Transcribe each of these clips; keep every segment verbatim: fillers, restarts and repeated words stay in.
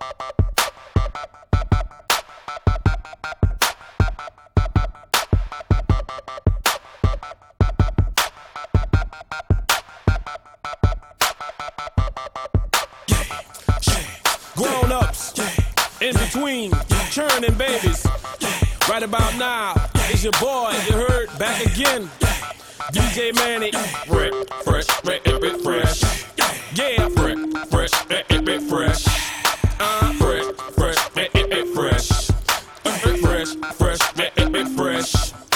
Grown-ups, in between, churning babies. Right about now, it's your boy, you heard, back again. D J Manny, fresh, fresh, fresh, fresh. Yeah, fresh, fresh, fresh. Uh, fresh, fresh, fresh. Fresh, fresh, fresh.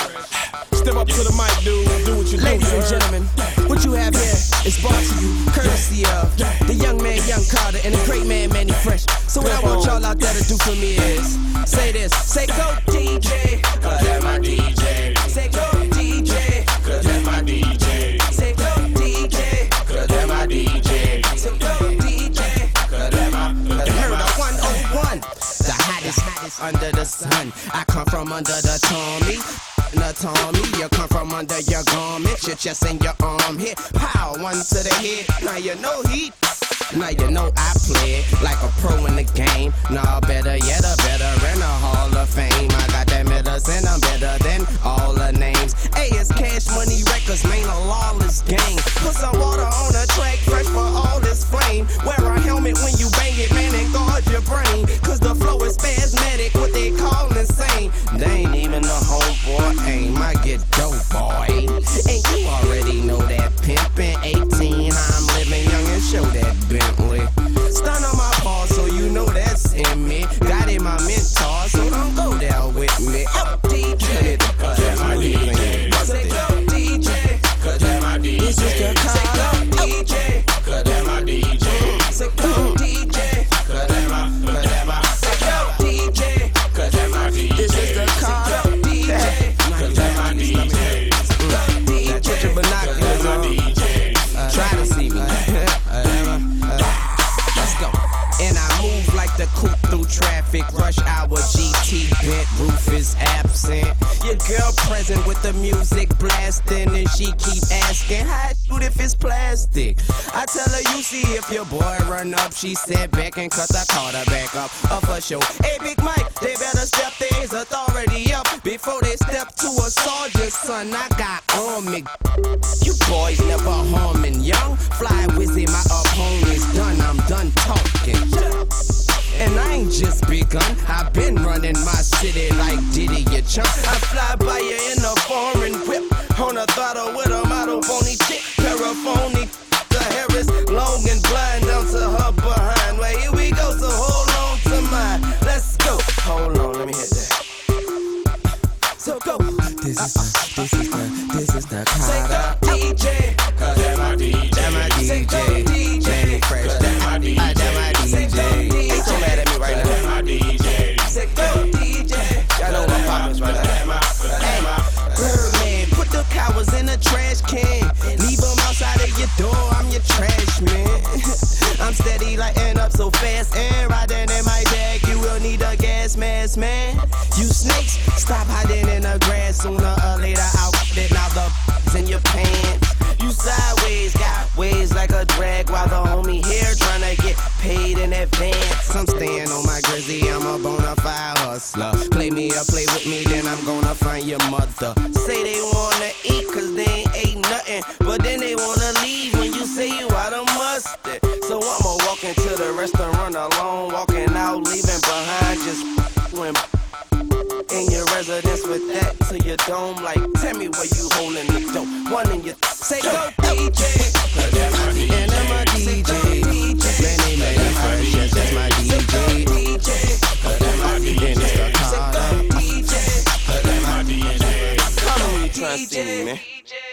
Step up to the mic, dude. Do what you do. Ladies and gentlemen, what you have here is brought to you courtesy of the young man, Young Carter, and the great man, Manny Fresh. So what I want y'all out there to do for me is say this. Say go D J, cause that's my D J. Say go D J, cause that's my D J. Say go D J, cause that's my D J. Say go D J, cause that's my, cause that's my one oh one. The hottest, hottest under the sun. I come from under the Tommy. The Tommy, you come from under your garment, your chest and your arm hit. Pow, one to the head. Now you know heat. Now you know I play like a pro in the game. Nah, better yet, a better in the Hall of Fame. I got that medicine, I'm better than all the names. A is Cash Money Records, man, a lawless game. Put some water on the track, fresh for all this flame. Wear a helmet when you bang it, man, and guard your brain. Cause the flow is spasmodic, what they call insane. They ain't even the homeboy aim, I get dope, boy. And you already know that pimpin'. eighteen, I'm living young and show that Bentley. Stun on my paw, so you know that's in me. Got in my mentor, so don't go down with me. Oh, D J, cause that's my D J. Say go D J, cause that's my D J. This is the call, D J, cause that's my D J. Say go D J, cause that's my, cause that's my. Say go D J, cause that's my D J. This is the call, D J, cause that's my D J. D J, put your binoculars on. Try to see me. Let's go. And I move like the coupe through traffic. Rush hour G T bent, roof is absent. Your girl present with the music blasting, and she keep asking how I shoot if it's plastic. I tell her you see if your boy run up. She said back and cut the Carter back up. Up for show. Hey Big Mike, they better step their authority up before they step to a soldier's son. I got on me. You boys never harming. Young fly wizzy, my opponent's done. I'm done talking. And I ain't just begun. I've been running my city like Diddy, you chump. I fly by you in a foreign whip on a throttle with a model phony chick. Paraphony, the hair is long and blind down to her behind. Well, here we go, so hold on to mine. Let's go. Hold on, let me hit that. So go. This is the, this is the, this is the Say go D J, cause that's my D J. That's my D J. Say go D J, Manny Fresh. That's my D J. That's my D J. Ain't so mad at me right now. That's my D J. Say go D J. Y'all know my problems right now. Hey, Birdman, put the cowards in the trash can. Leave them outside of your door. I'm your trash man. I'm steady lighting up so fast and riding in my bag. You will need a gas mask, man. You snakes, stop hiding in the grass. Sooner or later, I'll get now the in your pants. You sideways, got ways like a drag while the homie here tryna get paid in advance. I'm staying on my grizzly, I'm a bona fide hustler. Play me or play with me, then I'm gonna find your mother. Say they wanna eat cause they ain't ate nothing, but then they wanna leave when you say you out of mustard. So I'ma walk into the restaurant alone, walking out, leaving behind just when in your residence with that to your dome. Like, tell me where you holding the dope. One in your say go D J, and I'm a D J. Manny, Manny Fresh, yes, that's my D J. D J, and it's the Carter. D J, I'm really trying to see me, man.